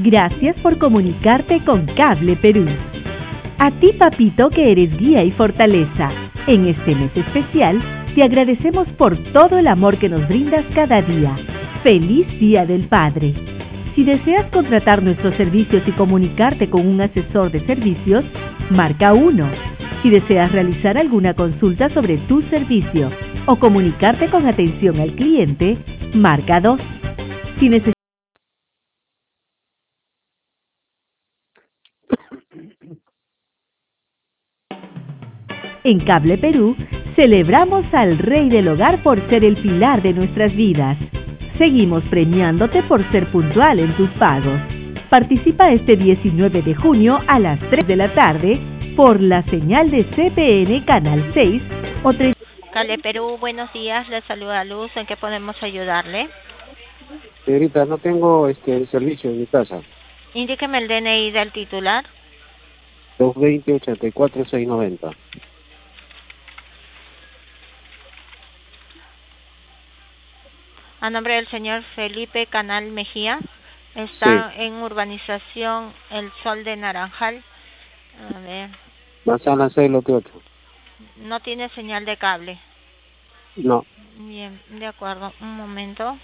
Gracias por comunicarte con Cable Perú. A ti, papito, que eres guía y fortaleza. En este mes especial, te agradecemos por todo el amor que nos brindas cada día. ¡Feliz Día del Padre! Si deseas contratar nuestros servicios y comunicarte con un asesor de servicios, marca 1. Si deseas realizar alguna consulta sobre tu servicio o comunicarte con atención al cliente, marca 2. Si necesitas En Cable Perú, celebramos al Rey del Hogar por ser el pilar de nuestras vidas. Seguimos premiándote por ser puntual en tus pagos. Participa este 19 de junio a las 3 de la tarde por la señal de CPN Canal 6 o 3. Cable Perú, buenos días, le saluda Luz, ¿en qué podemos ayudarle? Señorita, no tengo el servicio en mi casa. Indíqueme el DNI del titular. 220-84-690. A nombre del señor Felipe Canal Mejía, está Sí. en urbanización El Sol de Naranjal. A ver, Manzana 6, lote 8. no tiene señal de cable. No. Bien, de acuerdo, un momento.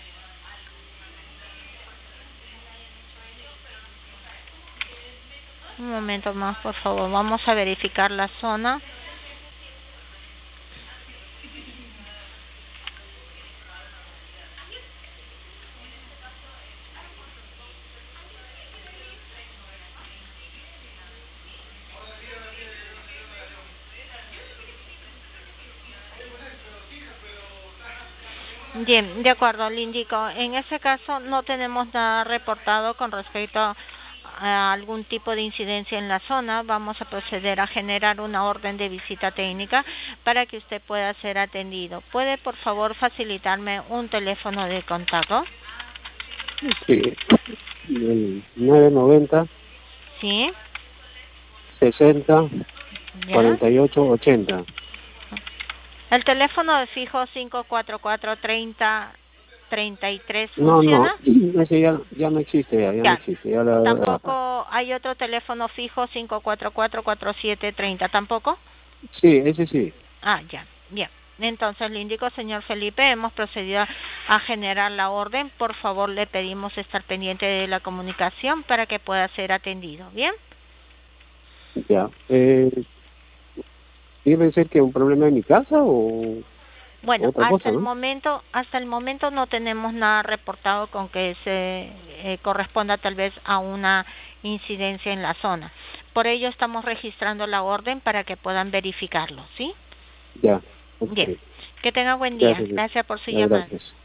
Un momento más, por favor, vamos a verificar la zona. Bien, de acuerdo, le indico. En ese caso no tenemos nada reportado con respecto a algún tipo de incidencia en la zona. Vamos a proceder a generar una orden de visita técnica para que usted pueda ser atendido. ¿Puede, por favor, facilitarme un teléfono de contacto? Sí. El 990 Sí. 60 ¿Ya? 48 80. El teléfono de fijo 544-30-33 No, funciona. ese ya no existe, ya no existe. Tampoco hay otro teléfono fijo 544-4730, ¿tampoco? Sí, ese sí. Ah, ya, bien. Entonces le indico, señor Felipe, hemos procedido a generar la orden. Por favor, le pedimos estar pendiente de la comunicación para que pueda ser atendido, ¿bien? Ya. ¿Debe ser que un problema en mi casa o Bueno, otra cosa, no? hasta el momento no tenemos nada reportado con que se corresponda tal vez a una incidencia en la zona. Por ello estamos registrando la orden para que puedan verificarlo, ¿sí? Ya. Bien. Okay. Que tenga buen día. Gracias. Gracias por su Ya, llamada. gracias.